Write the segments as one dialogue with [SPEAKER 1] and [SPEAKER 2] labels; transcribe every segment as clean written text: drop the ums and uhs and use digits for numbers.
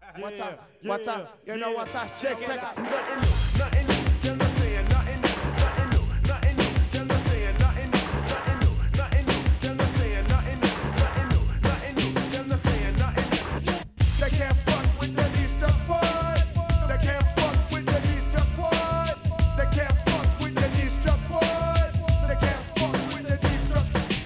[SPEAKER 1] What up? What up? You know what I check it out.
[SPEAKER 2] Nothing new, nothing new. Them not saying nothing new, nothing new, nothing new. Them not saying nothing new, nothing new, nothing new. Them not saying nothing new, nothing new, nothing new. Them not saying nothing new.
[SPEAKER 1] They can't fuck with the Easter boy. They can't fuck with the Easter boy. They can't fuck with the Easter boy. They can't fuck with the Easter.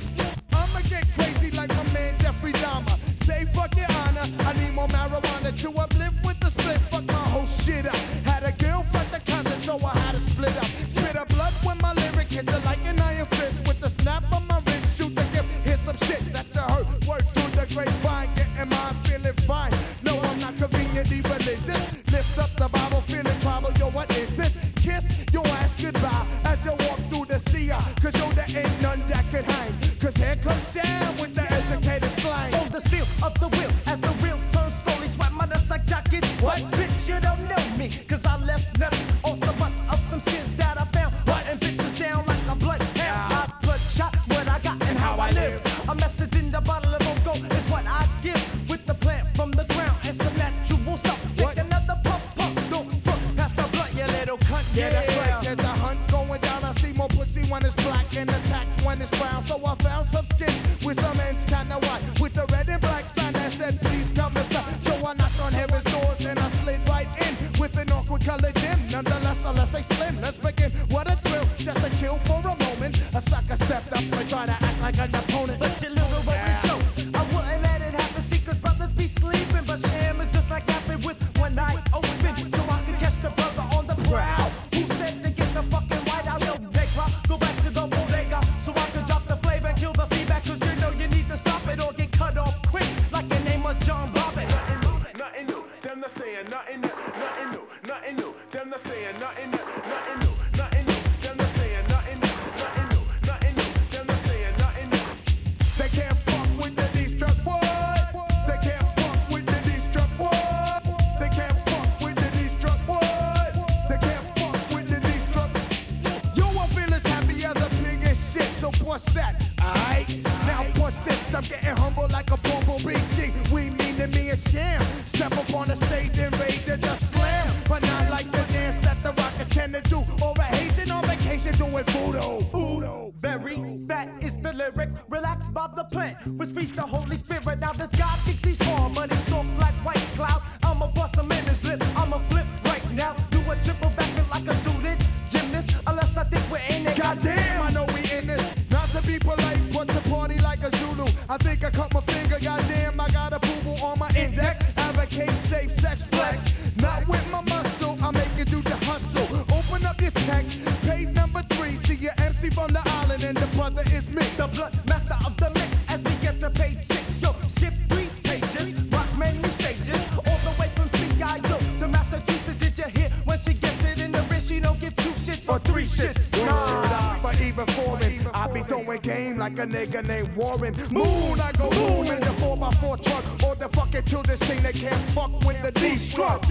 [SPEAKER 1] I'ma get crazy like my man Jeffrey Dahmer. Say fuck your honor. I need more marijuana to uplift with the split. Fuck my whole shit up. Had a girlfriend the cousin, so I had to split up. Spit up blood when my lyric hits it like an iron fist. With the snap of my wrist, shoot the gift. Here's some shit that you heard. Word to the grapevine, getting mine, feeling fine. No, I'm not conveniently religious. Lift up the Bible, feeling tribal. Yo, what is this? Kiss your ass goodbye as you walk through the sea. Cause yo, there ain't none that could hang. Cause here comes Sam with the educated slang.
[SPEAKER 3] On the steel of the wheel, as the wheel turns slowly, swipe my nuts like jackets. What? Bitch, you don't know me, cause I left nuts on some butts of some skins that I found. Hunting bitches down like a bloodhound. Eyes bloodshot, what I got and how I live. A message in the bottle of Ogo is what I give. With the plant from the ground and some natural stuff. Take another pump, don't fuck past the blunt, you little cunt.
[SPEAKER 1] Yeah, that's right. There's a hunt going down. I see more pussy when it's black and attack when it's brown. So I found some skins with some ends kinda white, with the red and black sign that said please come inside. So I knocked on heaven's doors and I slid right in with an awkward colored gym. Nonetheless, let's say slim. Let's begin. What a thrill, just to chill for a moment. A sucker stepped up and tried to act like an opponent.
[SPEAKER 3] But you little rolling joke, I wouldn't let it happen. See, cause brothers be sleeping, but sham is just like napping with one eye open. So I can catch the brother on the prowl. Who said to get the fucking white out? Yo, nigga, go back to the bodega so I can drop the flavor and kill the feedback. Cause you know you need to stop it or get cut off quick, like your name was John Robin.
[SPEAKER 2] Nothing new, them not saying nothing new, nothing new, nothing new. Them not saying nothing new, nothing new, nothing new. Them not saying nothing new, nothing new, nothing new. Them not saying nothing new.
[SPEAKER 1] They can't fuck with the D-struck boy. They can't fuck with the D-struck boy. They can't fuck with the D-struck boy. They can't fuck with the D-struck. Yo, I feel as happy as a pig and shit. So what's that? Alright, now what's this? I'm getting humble like a bumblebee. G, we mean to me a sham. Step up on the stage and rage and just slam. But not like the dance that the rockers tend to do. Or a Haitian on vacation doing voodoo. Voodoo.
[SPEAKER 3] Very fat is the lyric. Relax, Bob the plant, which feeds the Holy Spirit. Now this guy thinks he's small, but he's soft like white cloud. I'ma bust him in his lip. I'ma flip right now. Do a triple back like a suited gymnast. Unless I think we're in it.
[SPEAKER 1] Goddamn, I know we in this. Not to be polite, but to party like a Zulu. I think I cut my finger. Goddamn, I got a boo-boo on my index. Advocate safe sex flex. Not with my muscle, I make you do the hustle. Open up your text, page number 3. See your MC from the island, and the brother is me.
[SPEAKER 3] The blood master of the mix as we get to page 6. Yo, skip 3 pages, rock many stages, all the way from CIO to Massachusetts. Did you hear when she gets it in the wrist? She don't give 2 shits or 3 shits.
[SPEAKER 1] Nah, but even foreign, I be throwing game like a nigga named Warren. Moon, I go boom in the 4x4 truck. All the fucking children sing they can't fuck with the D-struck.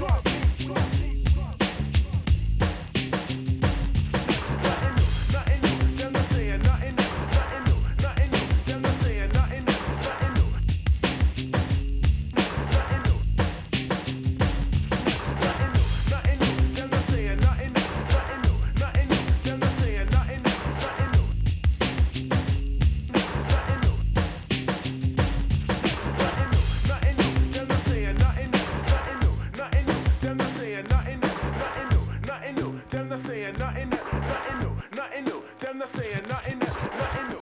[SPEAKER 2] Nothing new, them not saying nothing new, nothing new, nothing new. Them not saying nothing new, nothing new, nothing new, nothing new. Them not saying nothing new, nothing new, nothing new. Them not saying nothing new, nothing new, nothing new, nothing new. Them not saying nothing new, nothing new, nothing new. Them not saying nothing new, nothing new, nothing new. Them not saying nothing new.